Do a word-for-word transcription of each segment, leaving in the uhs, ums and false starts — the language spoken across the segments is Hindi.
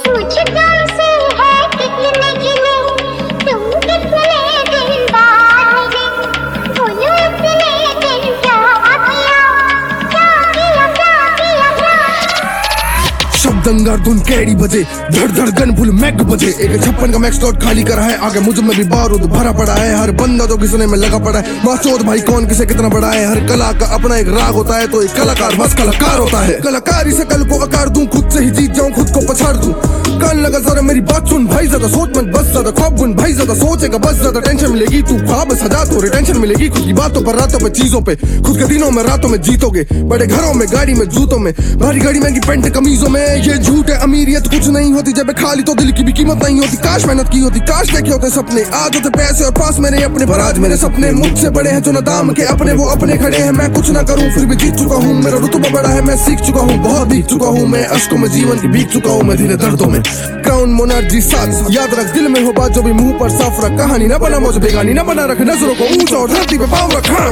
मुझे तुमसे है कितने गिले, तुम कितने दिन बाद मिले, बोलो इतने दिन क्या किया, क्या किया, क्या किया, क्या। शब्द अंगार धुन कैडी बजे, धड़ धड़ गन फुल मैग बजे, एक छप्पन का मैक्स स्लॉट खाली करा है, आगे मुझ में भी बारूद भरा पड़ा है, हर बंदा तो किसने में लगा पड़ा है, मासूद भाई कौन किसे कितना बड़ा है, हर कला का अपना एक राग होता है, तो एक कलाकार बस कलाकार होता है, कलाकारी से कल को आकार दूं, खुद से ही जीत जाऊं, खुद को पछाड़ दूं, कान लगा जरा मेरी बात सुन भाई, ज्यादा सोच मत बस ज्यादा ख्वाब बुन भाई, ज्यादा सोचेगा बस ज्यादा टेंशन मिलेगी, तू ख्वाब सजा तो टेंशन मिलेगी, खुद की बातों पर रातों पे चीजों पे, खुद के दिनों में रातों में जीतोगे, बड़े घरों में गाड़ी में जूतों में, भारी गाड़ी महंगी पेंट कमीजों में, ये झूठ है अमीरियत कुछ नहीं होती, जब खाली तो दिल की भी कीमत नहीं होती, काश मेहनत की होती, काश देखे होते सपने, आज होते पैसे और पास मेरे अपने, पर आज मेरे सपने मुझसे बड़े हैं जो न दाम के अपने, वो अपने खड़े हैं, मैं कुछ ना करूं फिर भी जीत चुका हूं, मेरा रुतबा बड़ा है, मैं सीख चुका हूं, बहुत भीग चुका हूं, मैं अश्कों में जीवन की भीग चुका हूं, मैं धीरे दर्दों में, क्राउन मोनार्जी साथ याद रख, दिल में हो बात जो भी मुंह पर साफ रख, कहानी ना बना मुझे बेगानी ना बना रख, नजरों को ऊंचा और धरती पे पाँव रखा।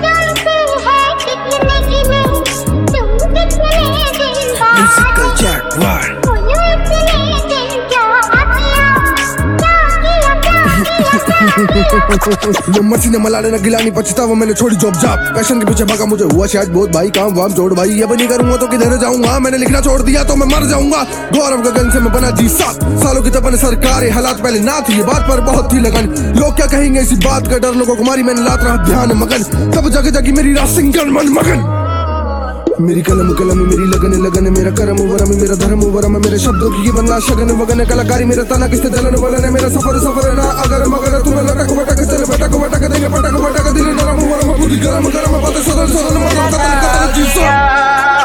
म्यूजिकल जैगवार वो मसीने मलाने न गिलानी पछतावा, मैंने छोड़ी जॉब जाप, पैशन के पीछे भागा, मुझे हुआ शायद बहुत भाई, काम वाम छोड़ भाई, अब नहीं करूंगा तो किधर जाऊंगा, मैंने लिखना छोड़ दिया तो मैं मर जाऊंगा, गौरव गगन से मैं बना जी सात सालों की तपन सरकार, हालात पहले ना थी, ये बात पर बहुत थी लगन, लोग क्या कहेंगे इसी बात का डर, लोगों को मारी मैंने लात रहा ध्यान मगन, तब जगह जगह मेरी रात सिंगल मन मगन, मेरी कलम कलम मेरी लगन लगन, मेरा करम वरम मेरा धर्म वरम, मेरे शब्दों की ये बनना शगन वगन, कलाकारी मेरा तना किससे जलन वलन, मेरा सफर सफर ना अगर मगर, तुम्हें लटक वटक चल भटक भटक देंगे पटक भटक, दिल नरम वरम बुद्धि गरम गरम बातें सदन सदन मदन कतल कतल जी